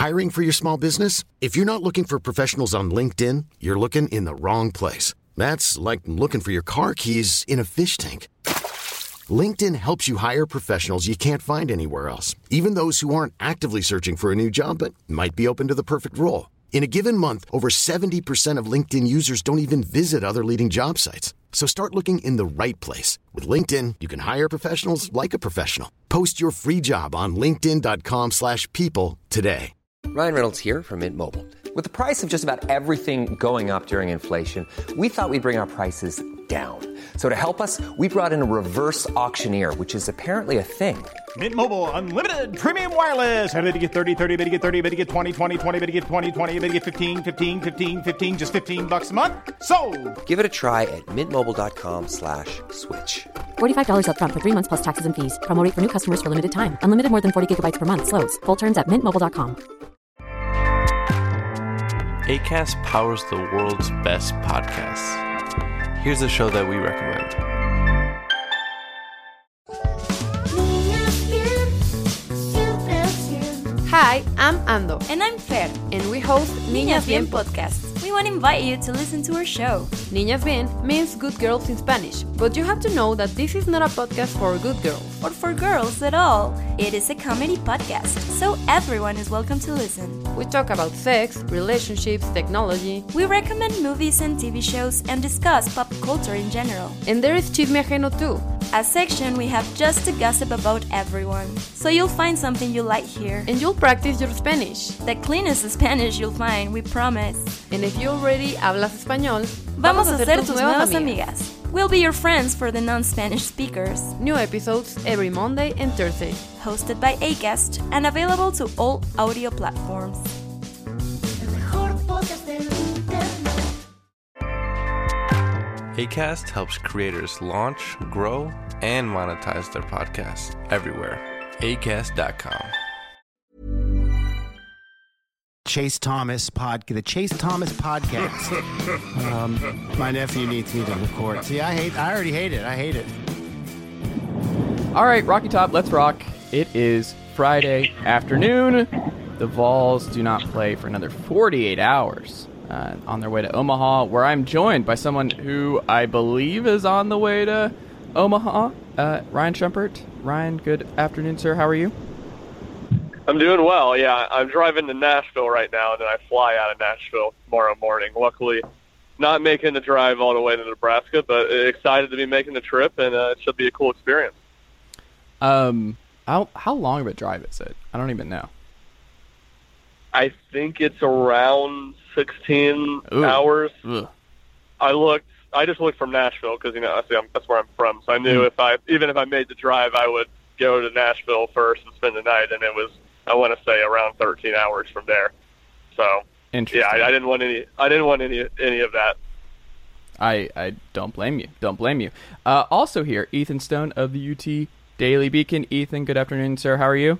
Hiring for your small business? If you're not looking for professionals on LinkedIn, you're looking in the wrong place. That's like looking for your car keys in a fish tank. LinkedIn helps you hire professionals you can't find anywhere else, even those who aren't actively searching for a new job but might be open to the perfect role. In a given month, over 70% of LinkedIn users don't even visit other leading job sites. So start looking in the right place. With LinkedIn, you can hire professionals like a professional. Post your free job on linkedin.com/people today. Ryan Reynolds here from Mint Mobile. With the price of just about everything going up during inflation, we thought we'd bring our prices down. So to help us, we brought in a reverse auctioneer, which is apparently a thing. Mint Mobile Unlimited Premium Wireless. How to get 30, 30, bit to get 30, bit to get 20, 20, 20, bit to get 20, 20, bit to get 15, 15, 15, 15, just $15 a month? Sold! Give it a try at mintmobile.com/switch. $45 up front for 3 months plus taxes and fees. Promo rate for new customers for limited time. Unlimited more than 40 gigabytes per month. Slows full terms at mintmobile.com. Acast powers the world's best podcasts. Here's a show that we recommend. Hi, I'm Ando. And I'm Fer. And we host Niñas Bien podcast. We want to invite you to listen to our show. Niñas Bien means good girls in Spanish, but you have to know that this is not a podcast for good girls. Or for girls at all. It is a comedy podcast, so everyone is welcome to listen. We talk about sex, relationships, technology. We recommend movies and TV shows and discuss pop culture in general. And there is Chisme Ajeno too. A section we have just to gossip about everyone. So you'll find something you like here. And you'll practice your Spanish. The cleanest Spanish you'll find, we promise. And if you already hablas español, vamos a ser tus nuevas amigas. We'll be your friends for the non-Spanish speakers. New episodes every Monday and Thursday. Hosted by Acast and available to all audio platforms. Acast helps creators launch, grow, and monetize their podcasts everywhere. Acast.com. Chase Thomas the Chase Thomas podcast. My nephew needs me to record. See, I already hate it. I hate it. All right, Rocky Top, let's rock. It is Friday afternoon. The Vols do not play for another 48 hours on their way to Omaha, where I'm joined by someone who I believe is on the way to Omaha, Ryan Schumpert. Ryan, good afternoon, sir. How are you? I'm doing well, yeah. I'm driving to Nashville right now, and then I fly out of Nashville tomorrow morning. Luckily, not making the drive all the way to Nebraska, but excited to be making the trip, and it should be a cool experience. How long of a drive is it? I don't even know. I think it's around 16 hours. Ugh. I just looked from Nashville because, that's where I'm from. So I knew even if I made the drive, I would go to Nashville first and spend the night. And it was, I want to say, around 13 hours from there. So yeah, I didn't want any of that. I don't blame you. Don't blame you. Also here, Ethan Stone of the UT Daily Beacon. Ethan, good afternoon, sir. How are you?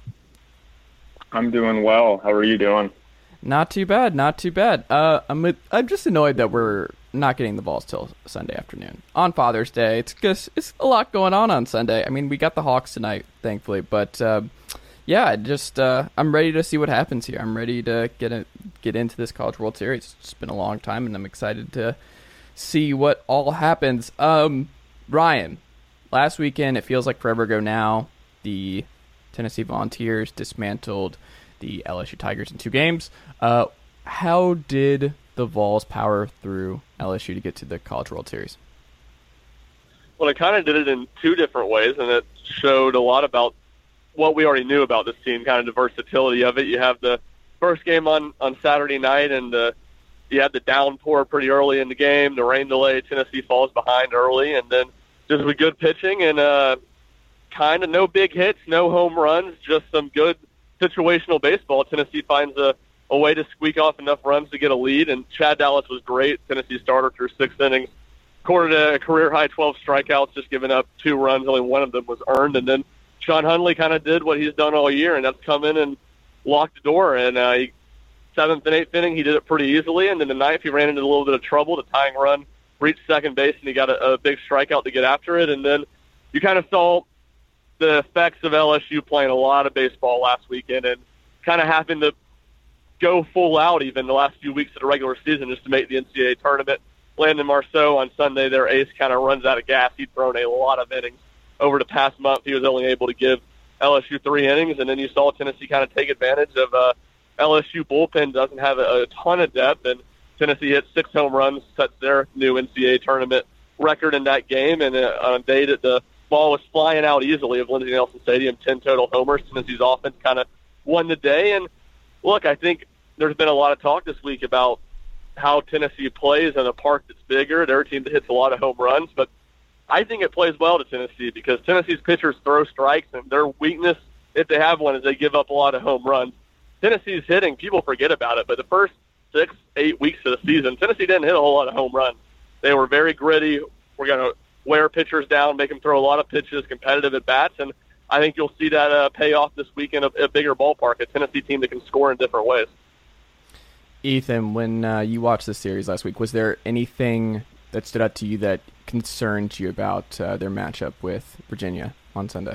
I'm doing well. How are you doing? Not too bad. Not too bad. I'm just annoyed that we're not getting the Vols till Sunday afternoon on Father's Day. It's a lot going on Sunday. I mean, we got the Hawks tonight, thankfully, but yeah, I'm ready to see what happens here. I'm ready to get into this College World Series. It's been a long time, and I'm excited to see what all happens. Ryan, last weekend, it feels like forever ago now, the Tennessee Volunteers dismantled the LSU Tigers in 2 games. How did the Vols power through LSU to get to the College World Series? Well, it kind of did it in 2 different ways, and it showed a lot about what we already knew about this team, kind of the versatility of it. You have the first game on Saturday night, and you had the downpour pretty early in the game, the rain delay. Tennessee falls behind early, and then just with good pitching and kind of no big hits, no home runs, just some good situational baseball. Tennessee finds a way to squeak off enough runs to get a lead, and Chad Dallas was great. Tennessee starter through 6 innings, recorded a career-high 12 strikeouts, just giving up 2 runs. Only one of them was earned, and then Sean Hundley kind of did what he's done all year, and that's come in and locked the door. And 7th and 8th inning, he did it pretty easily, and then the 9th, he ran into a little bit of trouble. The tying run reached second base, and he got a big strikeout to get after it, and then you kind of saw the effects of LSU playing a lot of baseball last weekend and kind of having to go full out even the last few weeks of the regular season just to make the NCAA tournament. Landon Marceau on Sunday, their ace, kind of runs out of gas. He'd thrown a lot of innings over the past month. He was only able to give LSU 3 innings, and then you saw Tennessee kind of take advantage of LSU bullpen doesn't have a ton of depth, and Tennessee hit 6 home runs, sets their new NCAA tournament record in that game, and on a day that the ball was flying out easily of Lindsey Nelson Stadium, 10 total homers. Tennessee's offense kind of won the day, and look, I think there's been a lot of talk this week about how Tennessee plays in a park that's bigger. They're a team that hits a lot of home runs, but I think it plays well to Tennessee because Tennessee's pitchers throw strikes, and their weakness, if they have one, is they give up a lot of home runs. Tennessee's hitting, people forget about it, but the first 6-8 weeks of the season, Tennessee didn't hit a whole lot of home runs. They were very gritty. We're going to wear pitchers down, make them throw a lot of pitches, competitive at bats, and I think you'll see that pay off this week in a bigger ballpark, a Tennessee team that can score in different ways. Ethan, when you watched this series last week, was there anything that stood out to you that concerned you about their matchup with Virginia on Sunday?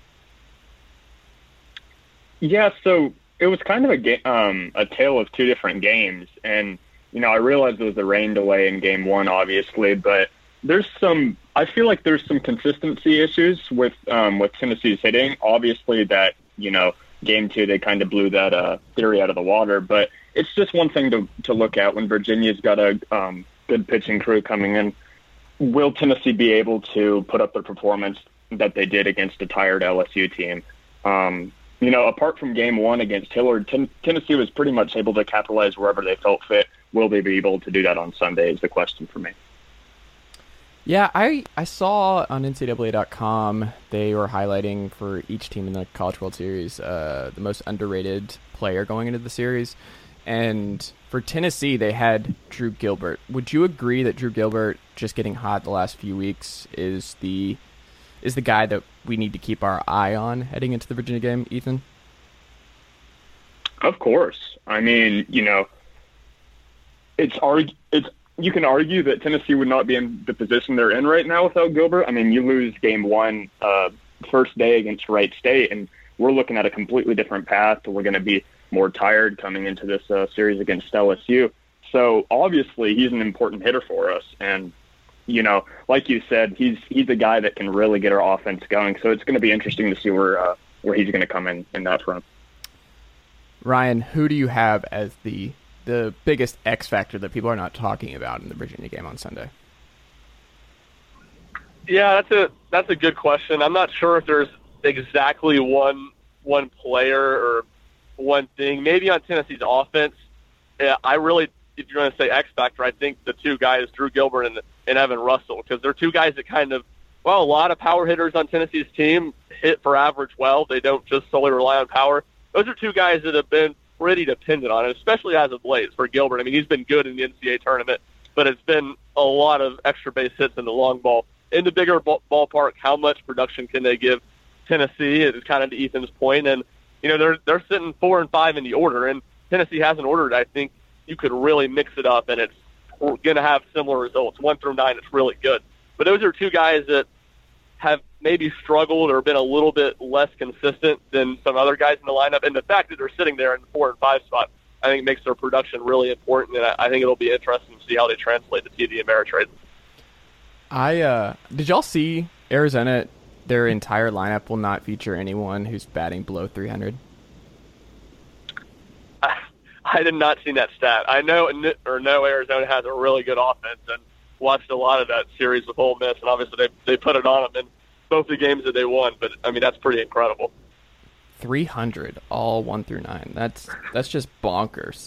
Yeah, so it was kind of a tale of two different games, and I realized there was a rain delay in Game 1, obviously, but I feel like there's some consistency issues with Tennessee's hitting. Obviously, that Game 2 they kind of blew that theory out of the water, but it's just one thing to look at when Virginia's got a good pitching crew coming in. Will Tennessee be able to put up the performance that they did against a tired LSU team? Apart from Game 1 against Hillard, Tennessee was pretty much able to capitalize wherever they felt fit. Will they be able to do that on Sunday is the question for me. Yeah, I saw on NCAA.com they were highlighting for each team in the College World Series the most underrated player going into the series. And for Tennessee, they had Drew Gilbert. Would you agree that Drew Gilbert, just getting hot the last few weeks, is the guy that we need to keep our eye on heading into the Virginia game, Ethan? Of course. I mean, you can argue that Tennessee would not be in the position they're in right now without Gilbert. I mean, you lose Game 1 first day against Wright State, and we're looking at a completely different path. We're going to be more tired coming into this series against LSU. So obviously he's an important hitter for us. And, like you said, he's a guy that can really get our offense going. So it's going to be interesting to see where he's going to come in that front. Ryan, who do you have as the biggest X factor that people are not talking about in the Virginia game on Sunday? Yeah, that's a good question. I'm not sure if there's exactly one player or one thing. Maybe on Tennessee's offense, I really, if you're going to say X factor, I think the two guys, Drew Gilbert and Evan Russell, because they're two guys that a lot of power hitters on Tennessee's team hit for average well. They don't just solely rely on power. Those are two guys that have been pretty dependent on it, especially as of late for Gilbert. I mean, he's been good in the NCAA tournament, but it's been a lot of extra base hits in the long ball. In the bigger ballpark, how much production can they give Tennessee? It is kind of to Ethan's point, and they're sitting 4 and 5 in the order, and Tennessee has an order that I think you could really mix it up, and it's going to have similar results. 1 through 9, it's really good. But those are two guys that have maybe struggled or been a little bit less consistent than some other guys in the lineup, and the fact that they're sitting there in the 4 and 5 spot, I think makes their production really important, and I think it'll be interesting to see how they translate the TD Ameritrade. Did y'all see Arizona? Their entire lineup will not feature anyone who's batting below 300. I did not see that stat. I know Arizona has a really good offense, and watched a lot of that series with Ole Miss, and obviously they put it on them in both the games that they won. But I mean, that's pretty incredible. 300, all 1 through 9. That's just bonkers.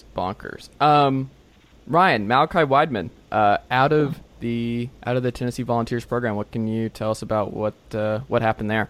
Ryan, Malachi Wideman, out of the Tennessee Volunteers program. What can you tell us about what happened there?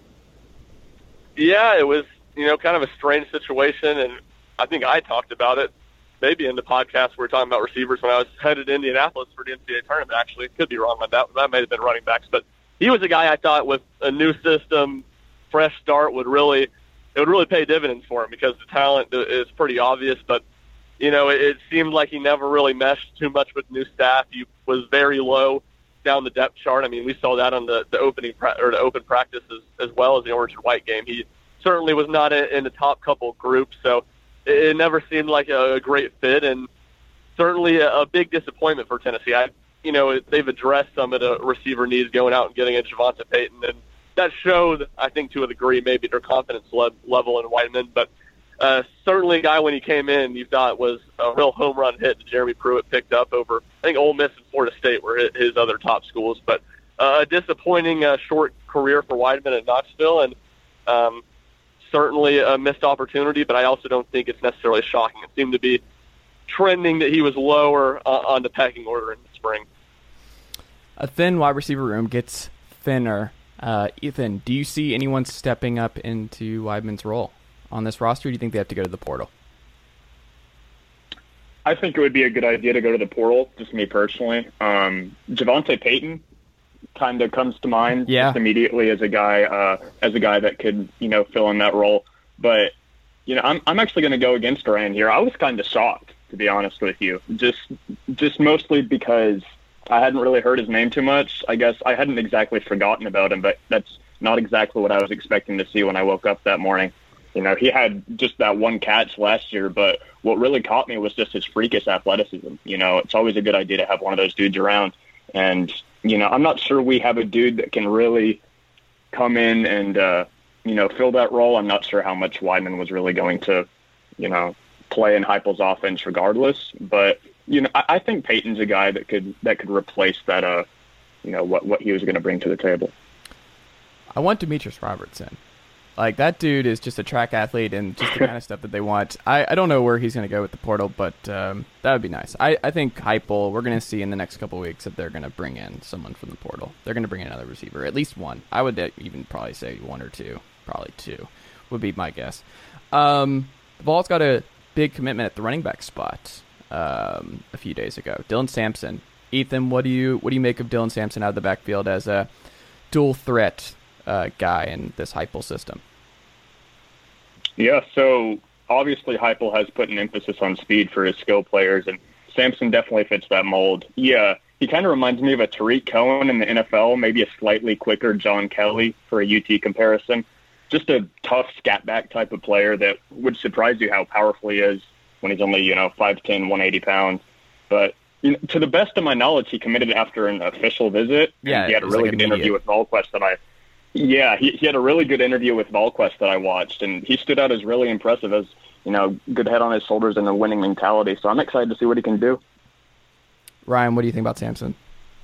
Yeah, it was kind of a strange situation, and I think I talked about it maybe in the podcast we were talking about receivers when I was headed to Indianapolis for the NCAA tournament. Actually, could be wrong on that. That may have been running backs, but he was a guy I thought with a new system, fresh start would really pay dividends for him because the talent is pretty obvious, but. It seemed like he never really meshed too much with new staff. He was very low down the depth chart. I mean, we saw that on the open practice as well as the Orange and White game. He certainly was not in the top couple groups. So, it never seemed like a great fit, and certainly a big disappointment for Tennessee. They've addressed some of the receiver needs going out and getting a Javonte Payton, and that showed, I think, to a degree, maybe their confidence level in Weidman. But certainly a guy when he came in you thought was a real home run hit that Jeremy Pruitt picked up over, I think, Ole Miss and Florida State were his other top schools. But a disappointing short career for Weidman at Knoxville, and certainly a missed opportunity, but I also don't think it's necessarily shocking. It seemed to be trending that he was lower on the pecking order in the spring. A thin wide receiver room gets thinner. Ethan, do you see anyone stepping up into Weidman's role on this roster, or do you think they have to go to the portal? I think it would be a good idea to go to the portal, just me personally. Javonte Payton kind of comes to mind just immediately as a guy that could, fill in that role. But, I'm actually going to go against Ryan here. I was kind of shocked, to be honest with you, just mostly because I hadn't really heard his name too much. I guess I hadn't exactly forgotten about him, but that's not exactly what I was expecting to see when I woke up that morning. He had just that one catch last year, but what really caught me was just his freakish athleticism. It's always a good idea to have one of those dudes around. And, I'm not sure we have a dude that can really come in and, fill that role. I'm not sure how much Weidman was really going to, play in Heupel's offense regardless. But, I think Peyton's a guy that could replace that, what he was going to bring to the table. I want Demetrius Robertson. Like, that dude is just a track athlete and just the kind of stuff that they want. I don't know where he's going to go with the portal, but that would be nice. I think Heupel, we're going to see in the next couple of weeks that they're going to bring in someone from the portal. They're going to bring in another receiver, at least one. I would even probably say one or two. Probably two would be my guess. The Vols got a big commitment at the running back spot a few days ago. Dylan Sampson. Ethan, what do you make of Dylan Sampson out of the backfield as a dual threat guy in this Heupel system? Yeah, so obviously Heupel has put an emphasis on speed for his skill players, and Sampson definitely fits that mold. Yeah, he kind of reminds me of a Tariq Cohen in the NFL, maybe a slightly quicker John Kelly for a UT comparison. Just a tough scat-back type of player that would surprise you how powerful he is when he's only, 5'10", 180 pounds. But to the best of my knowledge, he committed after an official visit. Yeah, he had a really good interview with VolQuest that he had a really good interview with VolQuest that I watched, and he stood out as really impressive as, good head on his shoulders and a winning mentality. So I'm excited to see what he can do. Ryan, what do you think about Sampson?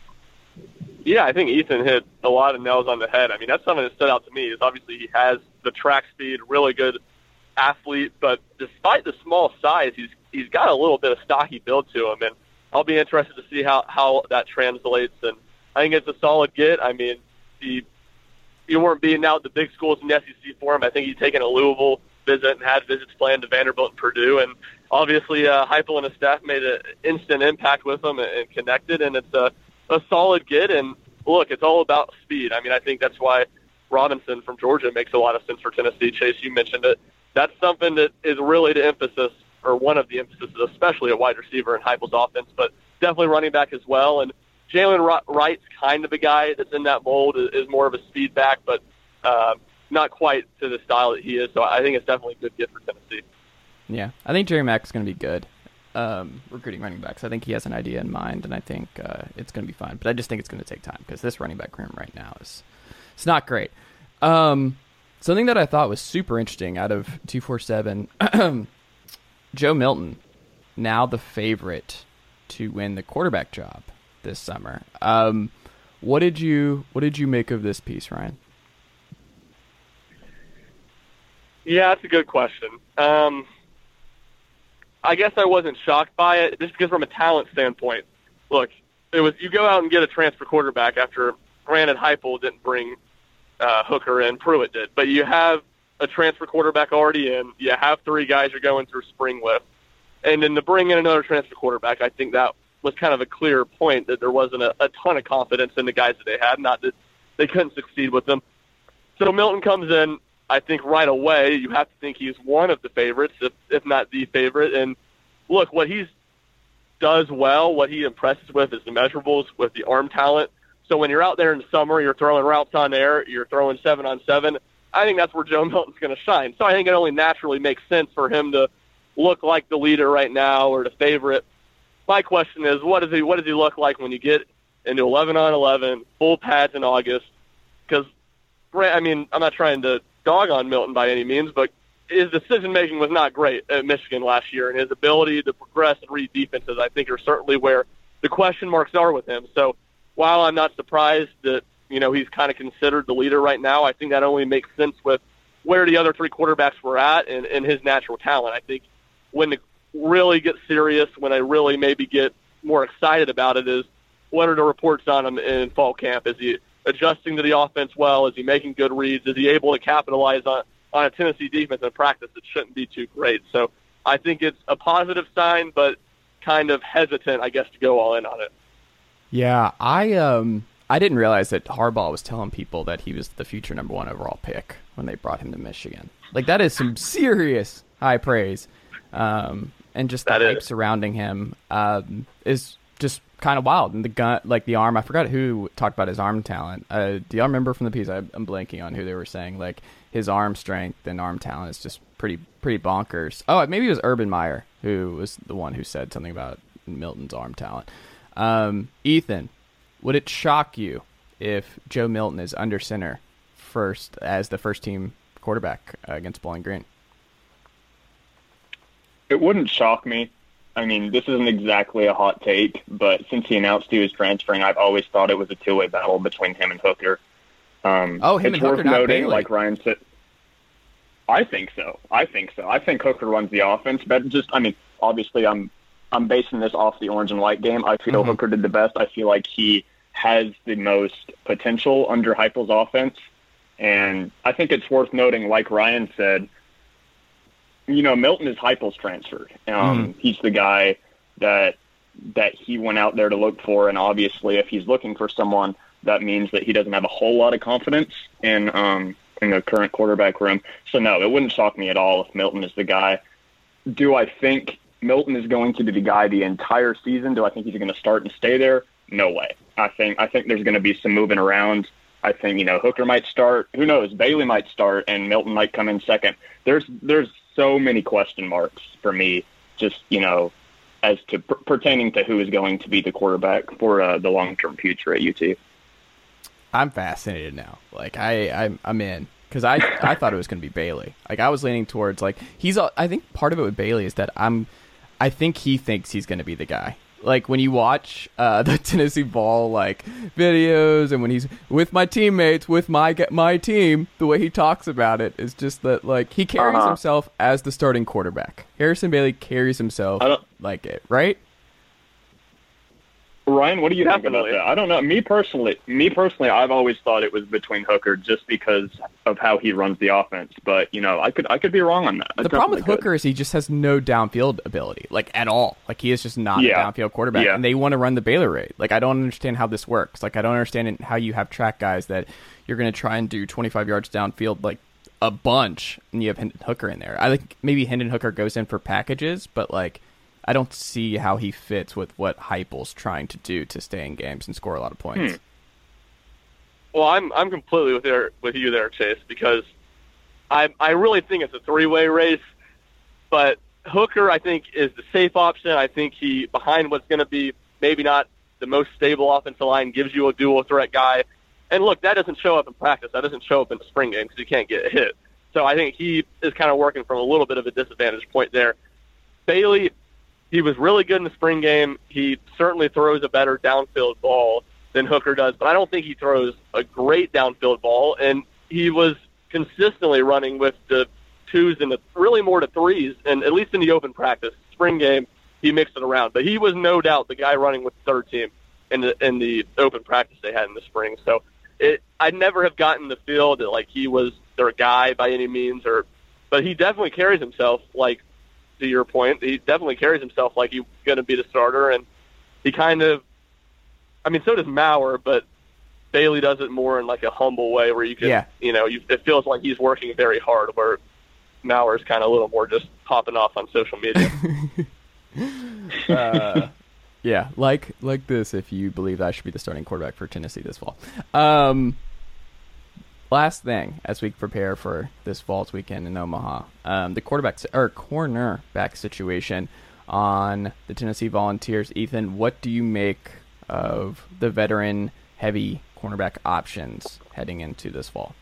Yeah, I think Ethan hit a lot of nails on the head. I mean, that's something that stood out to me is obviously he has the track speed, really good athlete, but despite the small size, he's got a little bit of stocky build to him, and I'll be interested to see how that translates. And I think it's a solid get. I mean, you weren't beating out the big schools in the SEC for him. I think he's taken a Louisville visit and had visits planned to Vanderbilt and Purdue, and obviously Heupel and his staff made an instant impact with him and connected, and it's a solid get. And look, it's all about speed. I mean, I think that's why Robinson from Georgia makes a lot of sense for Tennessee. Chase, you mentioned it. That's something that is really the emphasis, or one of the emphases, especially a wide receiver in Heupel's offense, but definitely running back as well. And Jalen Wright's kind of a guy that's in that mold, is more of a speed back, but not quite to the style that he is. So I think it's definitely a good get for Tennessee. Yeah, I think Jerry Mack is going to be good recruiting running backs. I think he has an idea in mind, and I think it's going to be fine. But I just think it's going to take time because this running back room right now it's not great. Something that I thought was super interesting out of 247, Joe Milton, now the favorite to win the quarterback job this summer. What did you make of this piece, Ryan? Yeah, that's a good question. I guess I wasn't shocked by it, just because from a talent standpoint. Look, you go out and get a transfer quarterback after, granted, Heupel didn't bring Hooker in, Pruitt did, but you have a transfer quarterback already in. You have three guys you're going through spring with, and then to bring in another transfer quarterback, I think that was kind of a clear point that there wasn't a ton of confidence in the guys that they had, not that they couldn't succeed with them. So Milton comes in. I think right away you have to think he's one of the favorites, if not the favorite. And look, what he does well, what he impresses with is the measurables, with the arm talent. So when you're out there in the summer, you're throwing routes on air, you're throwing 7-on-7, I think that's where Joe Milton's going to shine. So I think it only naturally makes sense for him to look like the leader right now or the favorite. My question is, what does he look like when you get into 11-on-11, full pads in August? Because, I mean, I'm not trying to dog on Milton by any means, but his decision-making was not great at Michigan last year, and his ability to progress and read defenses, I think, are certainly where the question marks are with him. So while I'm not surprised that, he's kind of considered the leader right now, I think that only makes sense with where the other three quarterbacks were at and his natural talent. I think when it really gets serious, when I really maybe get more excited about it, is what are the reports on him in fall camp? Is he adjusting to the offense well? Is he making good reads? Is he able to capitalize on a Tennessee defense in practice that shouldn't be too great? So I think it's a positive sign, but kind of hesitant, I guess, to go all in on it. Yeah, I didn't realize that Harbaugh was telling people that he was the future number 1 overall pick when they brought him to Michigan. Like, that is some serious high praise. And just the hype surrounding him is just kind of wild. And the gun, like the arm, I forgot who talked about his arm talent. Do y'all remember from the piece? I'm blanking on who they were saying. Like, his arm strength and arm talent is just pretty bonkers. Oh, maybe it was Urban Meyer who was the one who said something about Milton's arm talent. Ethan, would it shock you if Joe Milton is under center first as the first team quarterback against Bowling Green? It wouldn't shock me. I mean, this isn't exactly a hot take, but since he announced he was transferring, I've always thought it was a two-way battle between him and Hooker. Him and Hooker, not Bailey. Like Ryan said, I think so. I think Hooker runs the offense, but obviously I'm basing this off the orange and white game. I feel Hooker did the best. I feel like he has the most potential under Heupel's offense, and I think it's worth noting, like Ryan said, Milton is Heupel's transfer. He's the guy that he went out there to look for, and obviously if he's looking for someone, that means that he doesn't have a whole lot of confidence in the current quarterback room. So no, it wouldn't shock me at all if Milton is the guy. Do I think Milton is going to be the guy the entire season? Do I think he's going to start and stay there? No way. I think there's going to be some moving around. I think, Hooker might start. Who knows? Bailey might start, and Milton might come in second. There's so many question marks for me, just, as to pertaining to who is going to be the quarterback for the long-term future at UT. I'm fascinated now. Like, I'm in. Because I thought it was going to be Bailey. Like, I was leaning towards, like, I think part of it with Bailey is that I think he thinks he's going to be the guy. Like, when you watch the Tennessee ball, like, videos, and when he's with my teammates, with my team, the way he talks about it is just that, like, he carries himself as the starting quarterback. Harrison Bailey carries himself like it, right? Ryan, what do you think about that? I don't know. Me personally, I've always thought it was between Hooker just because of how he runs the offense. But, I could be wrong on that. The problem with Hooker is he just has no downfield ability, like, at all. Like, he is just not a downfield quarterback. Yeah. And they want to run the Baylor rate. Like, I don't understand how this works. Like, I don't understand how you have track guys that you're going to try and do 25 yards downfield, like, a bunch, and you have Hendon Hooker in there. I think maybe Hendon Hooker goes in for packages, but, like, I don't see how he fits with what Heupel's trying to do to stay in games and score a lot of points. Well, I'm completely with you there, Chase, because I really think it's a three-way race. But Hooker, I think, is the safe option. I think he, behind what's going to be maybe not the most stable offensive line, gives you a dual threat guy. And look, that doesn't show up in practice. That doesn't show up in the spring game because you can't get hit. So I think he is kind of working from a little bit of a disadvantage point there. Bailey, he was really good in the spring game. He certainly throws a better downfield ball than Hooker does, but I don't think he throws a great downfield ball. And he was consistently running with the twos and really more to threes, and at least in the open practice. Spring game, he mixed it around. But he was no doubt the guy running with the third team in the open practice they had in the spring. So I'd never have gotten the feel that, like, he was their guy by any means, but he definitely carries himself like, to your point, he definitely carries himself like he's going to be the starter, and he kind of, so does Maurer, but Bailey does it more in like a humble way where you can, it feels like he's working very hard, where Maurer's kind of a little more just popping off on social media. Yeah, like this if you believe I should be the starting quarterback for Tennessee this fall. last thing as we prepare for this Falls weekend in Omaha, the cornerback situation on the Tennessee Volunteers. Ethan, what do you make of the veteran-heavy cornerback options heading into this fall?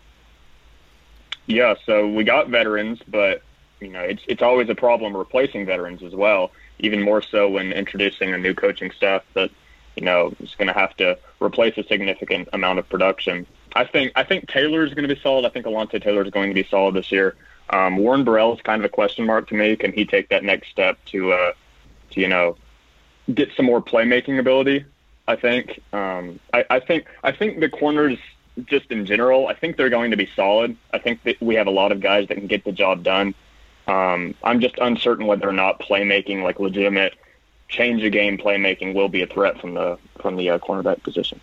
Yeah, so we got veterans, but it's always a problem replacing veterans as well. Even more so when introducing a new coaching staff that is going to have to replace a significant amount of production. I think Taylor is going to be solid. I think Alontae Taylor is going to be solid this year. Warren Burrell is kind of a question mark to me. Can he take that next step to get some more playmaking ability? I think. I think the corners, just in general, I think they're going to be solid. I think that we have a lot of guys that can get the job done. I'm just uncertain whether or not playmaking, like legitimate change of game playmaking, will be a threat from the cornerback position.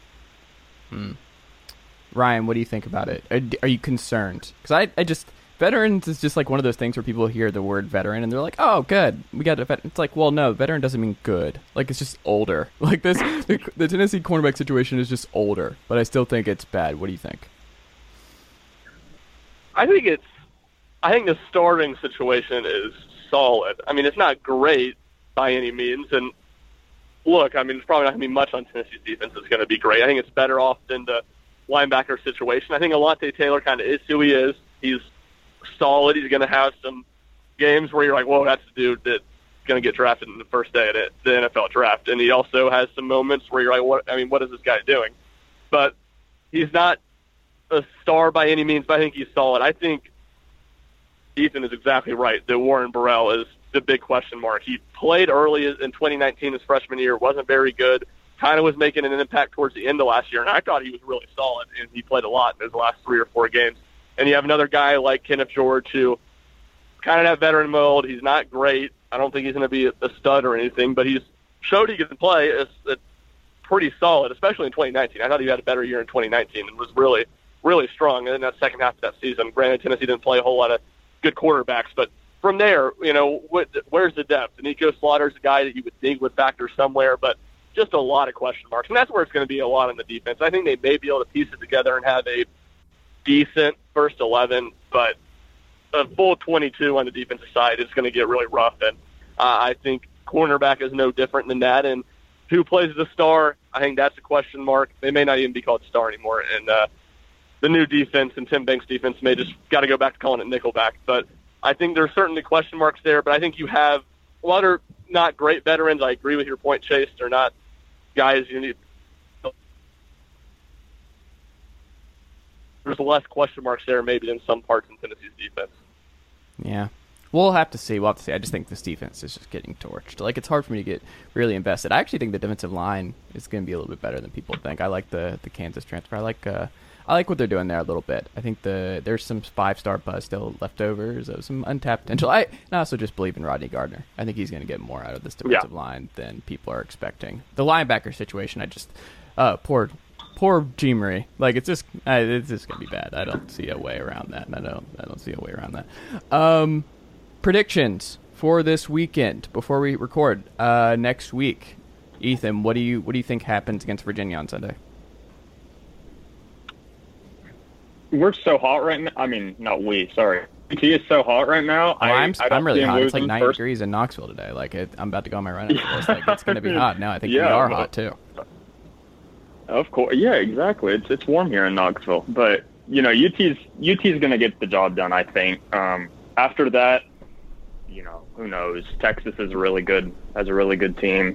Ryan, what do you think about it? Are you concerned? Because I just veterans is just like one of those things where people hear the word veteran and they're like, oh, good, we got a veteran. It's like, well, no, veteran doesn't mean good. Like, it's just older. Like this, the Tennessee cornerback situation is just older, but I still think it's bad. What do you think? I think the starting situation is solid. I mean, it's not great by any means. And look, I mean, it's probably not going to be much on Tennessee's defense that's going to be great. I think it's better off than the linebacker situation. I think Alontae Taylor kind of is who he is. He's solid. He's going to have some games where you're like, whoa, that's the dude that's going to get drafted in the first day of the NFL draft. And he also has some moments where you're like, what is this guy doing? But he's not a star by any means, but I think he's solid. I think Ethan is exactly right that Warren Burrell is the big question mark. He played early in 2019, his freshman year, wasn't very good, kind of was making an impact towards the end of last year, and I thought he was really solid, and he played a lot in his last 3 or 4 games. And you have another guy like Kenneth George who kind of that veteran mold. He's not great. I don't think he's going to be a stud or anything, but he's showed he can play. It's pretty solid, especially in 2019. I thought he had a better year in 2019 and was really, really strong in that second half of that season. Granted, Tennessee didn't play a whole lot of good quarterbacks, but from there, where's the depth? Nico Slaughter's a guy that you would think would factor somewhere, but just a lot of question marks. And that's where it's going to be a lot on the defense. I think they may be able to piece it together and have a decent first 11, but a full 22 on the defensive side is going to get really rough. And I think cornerback is no different than that. And who plays the star, I think that's a question mark. They may not even be called star anymore. And the new defense and Tim Banks' defense may just got to go back to calling it nickelback. But I think there's certainly question marks there. But I think you have a lot of not great veterans. I agree with your point, Chase. They're not guys you need. There's less question marks there maybe than some parts in Tennessee's defense. Yeah. We'll have to see. I just think this defense is just getting torched. Like, it's hard for me to get really invested. I actually think the defensive line is going to be a little bit better than people think. I like the Kansas transfer. I like what they're doing there a little bit. I think there's some 5-star buzz still leftovers of some untapped potential. I also just believe in Rodney Gardner. I think he's going to get more out of this defensive line than people are expecting. The linebacker situation, poor G. Marie. Like, it's just going to be bad. I don't see a way around that. I don't see a way around that. Predictions for this weekend before we record next week. Ethan, what do you think happens against Virginia on Sunday? We're so hot right now. I mean, not we. Sorry, UT is so hot right now. I'm really hot. It's like 90 degrees in Knoxville today. Like, I'm about to go on my run after this. Like, it's going to be hot now. I think we are hot too. Of course, yeah, exactly. It's warm here in Knoxville, but UT's going to get the job done. I think. After that, who knows? Texas is has a really good team,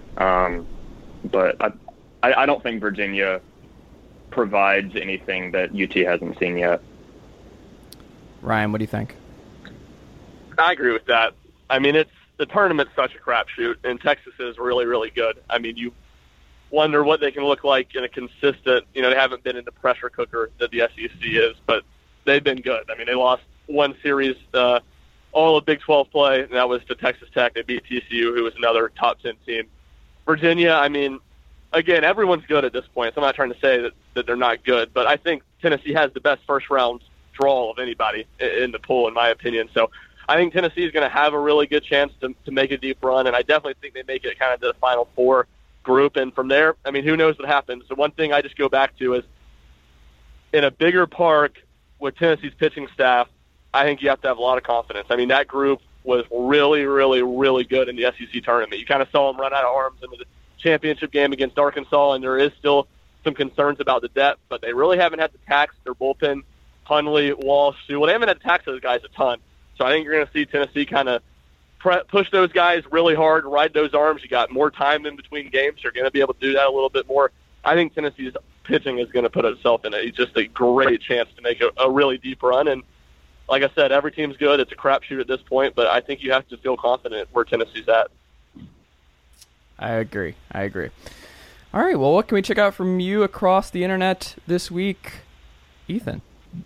but I don't think Virginia provides anything that UT hasn't seen yet. Ryan, what do you think? I agree with that. I mean, the tournament's such a crapshoot, and Texas is really, really good. I mean, you wonder what they can look like in a consistent, they haven't been in the pressure cooker that the SEC is, but they've been good. I mean, they lost one series, all of Big 12 play, and that was to Texas Tech. They beat TCU, who was another top 10 team. Virginia, I mean, again, everyone's good at this point, so I'm not trying to say that they're not good, but I think Tennessee has the best first-round draw of anybody in the pool, in my opinion. So I think Tennessee is going to have a really good chance to make a deep run, and I definitely think they make it kind of to the Final Four group. And from there, I mean, who knows what happens. The one thing I just go back to is in a bigger park with Tennessee's pitching staff, I think you have to have a lot of confidence. I mean, that group was really, really, really good in the SEC tournament. You kind of saw them run out of arms in the championship game against Arkansas, and there is still some concerns about the depth, but they really haven't had to tax their bullpen. Hundley, Walsh, Sewell, they haven't had to tax those guys a ton. So I think you're going to see Tennessee kind of push those guys really hard, ride those arms. You got more time in between games. You're going to be able to do that a little bit more. I think Tennessee's pitching is going to put itself in just a great chance to make a really deep run. And like I said, every team's good. It's a crapshoot at this point, but I think you have to feel confident where Tennessee's at. I agree. All right, well, what can we check out from you across the internet this week, Ethan?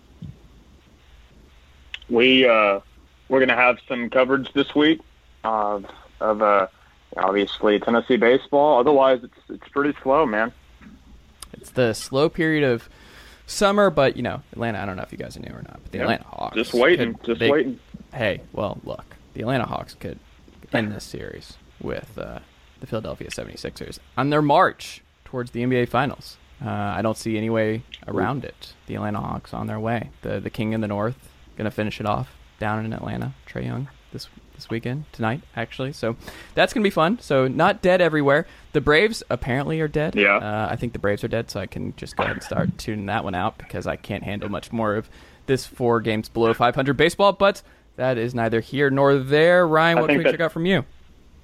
We're going to have some coverage this week of obviously Tennessee baseball. Otherwise, it's pretty slow, man. It's the slow period of summer, but, Atlanta, I don't know if you guys knew or not, but the Atlanta Hawks. Just waiting. Hey, well, look, the Atlanta Hawks could end this series with the Philadelphia 76ers on their march towards the NBA Finals. I don't see any way around it. The Atlanta Hawks on their way. The King in the North going to finish it off down in Atlanta. Trae Young this weekend, tonight, actually. So that's going to be fun. So not dead everywhere. The Braves apparently are dead. Yeah. I think the Braves are dead, so I can just go ahead and start tuning that one out because I can't handle much more of this 4 games below 500 baseball. But that is neither here nor there. Ryan, what can we check out from you?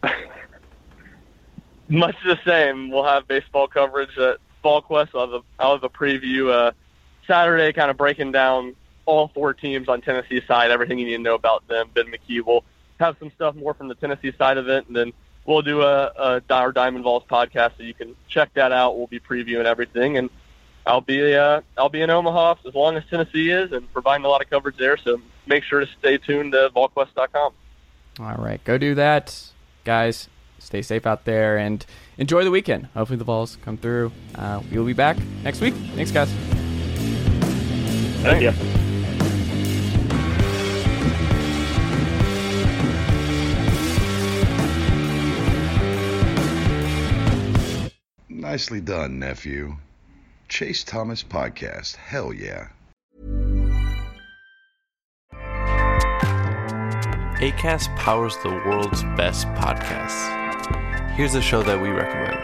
Much the same. We'll have baseball coverage at VolQuest. I'll have a preview Saturday, kind of breaking down all 4 teams on Tennessee's side, everything you need to know about them. Ben McKee will have some stuff more from the Tennessee side of it, and then we'll do our Diamond Vols podcast, so you can check that out. We'll be previewing everything, and I'll be in Omaha as long as Tennessee is, and providing a lot of coverage there. So make sure to stay tuned to VolQuest.com. All right, go do that, guys. Stay safe out there and enjoy the weekend. Hopefully the Vols come through. We'll be back next week. Thanks, guys. Thank you. Nicely done, nephew. Chase Thomas Podcast. Hell yeah. Acast powers the world's best podcasts. Here's a show that we recommend.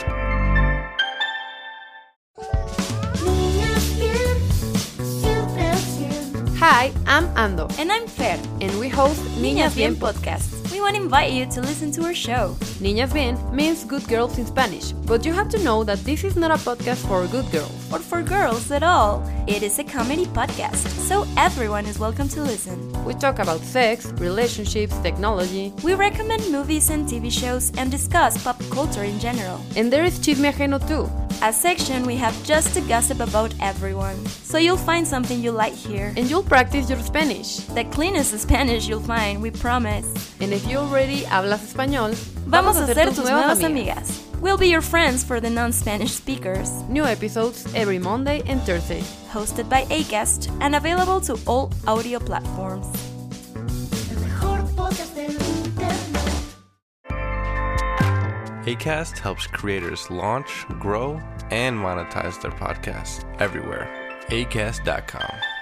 Hi, I'm Ando. And I'm Fer. And we host Niñas Bien Podcast. We want to invite you to listen to our show. Niñas Bien means good girls in Spanish, but you have to know that this is not a podcast for good girls. Or for girls at all. It is a comedy podcast, so everyone is welcome to listen. We talk about sex, relationships, technology. We recommend movies and TV shows and discuss pop culture in general. And there is Chisme Ajeno too. A section we have just to gossip about everyone. So you'll find something you like here. And you'll practice your Spanish. The cleanest Spanish you'll find, we promise. And if you already hablas español, vamos a ser tus nuevas amigas. We'll be your friends for the non-Spanish speakers. New episodes every Monday and Thursday. Hosted by Acast and available to all audio platforms. Acast helps creators launch, grow, and monetize their podcasts everywhere. Acast.com.